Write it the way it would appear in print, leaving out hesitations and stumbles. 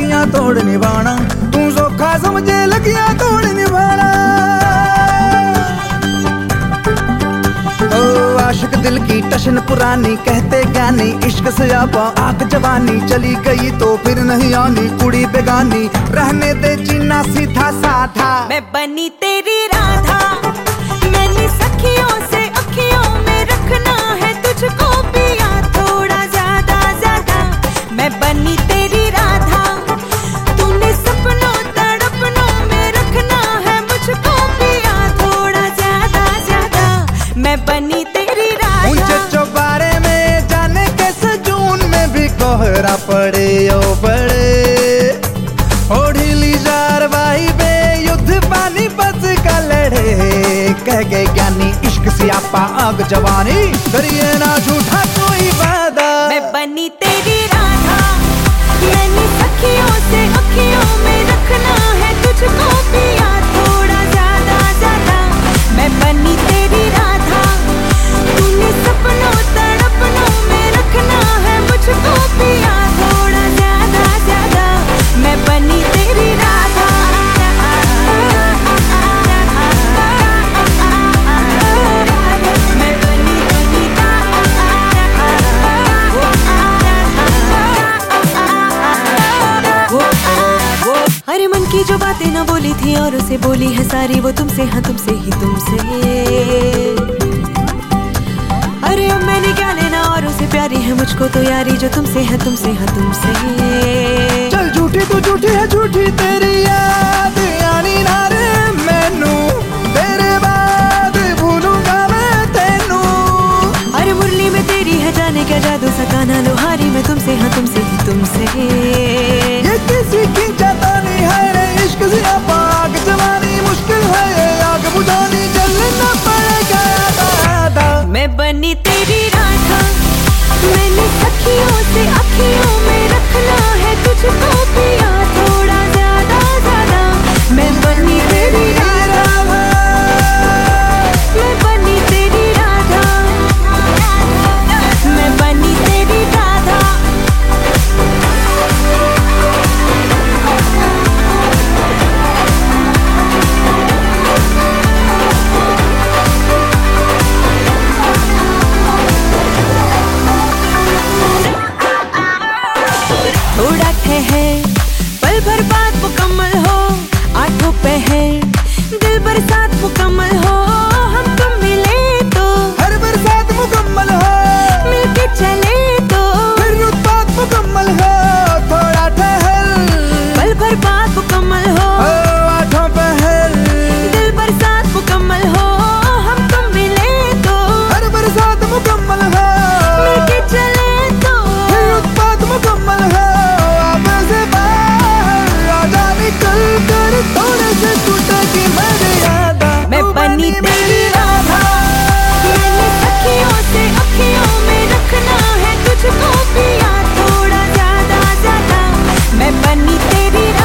लगिया तोड़ निभाना, तू सोखा समझे लगिया तोड़ निभाना। ओ आशिक दिल की टशन पुरानी, कहते ज्ञानी इश्क से आपा आग जवानी, चली गई तो फिर नहीं आनी कुड़ी बेगानी, रहने दे जीना सीधा साधा। मैं बनी तेरी राधा, मैंने सखियों से अखियों में रखना है तुझको पिया थोड़ा ज्यादा ज्यादा। मैं बनी तेरी राधा, तूने सपनों तड़पनों में रखना है मुझको पिया थोड़ा ज्यादा ज्यादा। मैं बनी तेरी राधा। ऊंचे चौबारे में जाने कैसे जून में भी कोहरा पड़े ओ बड़े, ओ ढीली जार बे युद्ध पानी बच का लड़े, कह गए ज्ञानी इश्क से आपा आग जवानी, करिए ना झूठा कोई वादा। मैं बनी तेरी राधा, मैंने सखियों से अखियों में रखना है तुझको पिया थोड़ा ज्यादा ज्यादा। मैं बनी तेरी राधा, तूने सपनों तड़पनों में रखना है मुझको पिया थोड़ा ज्यादा ज्यादा। मैं बनी तेरी राधा। अरे मन की जो बातें ना बोली थी और उसे बोली है सारी, वो तुमसे हाँ तुमसे ही तुमसे। अरे अब मैंने क्या लेना और उसे प्यारी है मुझको तो यारी, जो तुमसे है तुमसे हाँ तुमसे। चल झूठी तू झूठी है झूठी तेरी याद आनी ना रे मैनू, तेरे बाद भूलूंगा मैं तेनू। अरे मुरली में तेरी है जाने क्या जादू, सकाना लोहारी में तुमसे हाँ तुमसे ही तुमसे। ये किसी की जतानी है रे इश्क से आपा आग जवानी, मुश्किल है ये आग बुझानी, जलना पड़ेगा दादा। मैं बनी तेरी राधा, मैंने सखियों से अखियों में रखना है तुझको पिया थोड़ा ज्यादा ज्यादा। मैं बनी तेरी राधा, मैं बनी तेरी राधा, मैं बनी तेरी राधा। थोड़ा ठहर पल भर बाद मुकम्मल हो, आठों पहर दिल बरसात मुकम्मल हो, हम तुम मिले तो हर बरसात मुकम्मल हो, मिलके चले तो फिर रुत बात मुकम्मल हो। थोड़ा ठहर पल भर बाद मुकम्मल हो, आठों पहर दिल बरसात मुकम्मल हो, हम तुम मिले तो हर बरसात मुकम्मल हो, मिलके चले तो फिर रुत बात मुकम्मल हो। अब से बाहर आजा निकल कर थोड़े से टूटेगी मर्यादा। मैं बनी तेरी राधा, मैंने सखियों से अखियों में रखना है तुझको पिया थोड़ा ज्यादा ज्यादा। मैं बनी तेरी